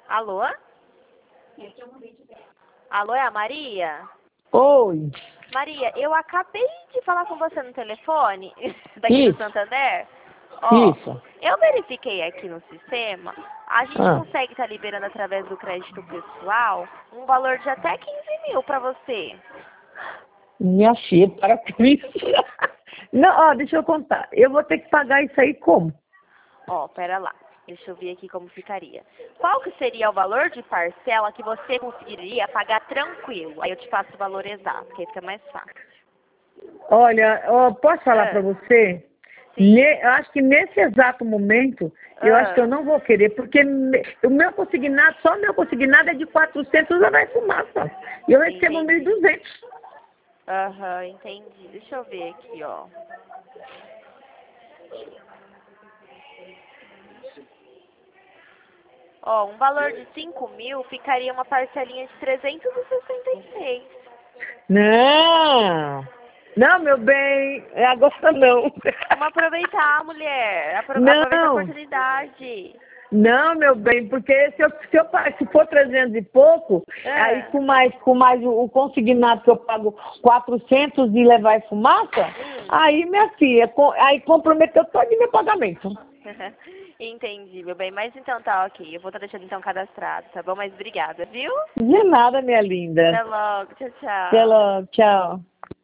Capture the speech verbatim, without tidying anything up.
Alô? Alô, é a Maria? Oi. Maria, eu acabei de falar com você no telefone, daqui Isso. do Santander. Ó, Isso. eu verifiquei aqui no sistema, a gente Ah. consegue estar liberando através do crédito pessoal um valor de até quinze mil para você. Minha filha, para com isso. Não, ó, deixa eu contar. Eu vou ter que pagar isso aí como? Ó, pera lá. Deixa eu ver aqui como ficaria. Qual que seria o valor de parcela que você conseguiria pagar tranquilo? Aí eu te faço o valor exato, que aí fica mais fácil. Olha, ó, posso falar Ah, para você? sim. Ne- eu acho que nesse exato momento, eu acho que eu Ah, não vou querer, porque me- o meu consignado, só o meu consignado é de quatrocentos lá vai fumaça. E eu recebo mil e entendi. duzentos. Aham, entendi. Deixa eu ver aqui, ó. Ó, um valor de cinco mil ficaria uma parcelinha de trezentos e sessenta e seis. Não! Não, meu bem, é agora não. Vamos aproveitar, mulher. Apro aproveita a Não! oportunidade. Não, meu bem, porque se, eu, se, eu, pa- se for trezentos e pouco, aí Ah, com mais, com mais o, o consignado que eu pago quatrocentos e levar em fumaça, hum. aí, minha filha, co- aí comprometeu todo o meu pagamento. Entendi, meu bem. Mas então tá ok. Eu vou estar deixando então cadastrado, tá bom? Mas obrigada, viu? De nada, minha linda. Até logo. Tchau, Até tchau. logo, tchau.